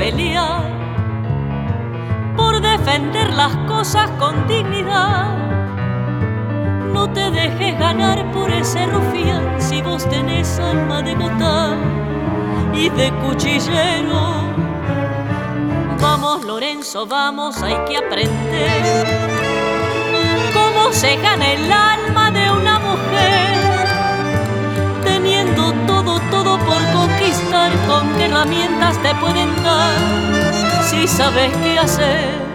pelear por defender las cosas con dignidad. No te dejes ganar por ese rufián si vos tenés alma de botar y de cuchillero. Vamos, Lorenzo, vamos, hay que aprender cómo se gana el alma de una mujer, teniendo todo por conquistar. Con qué herramientas te pueden dar si sabes qué hacer.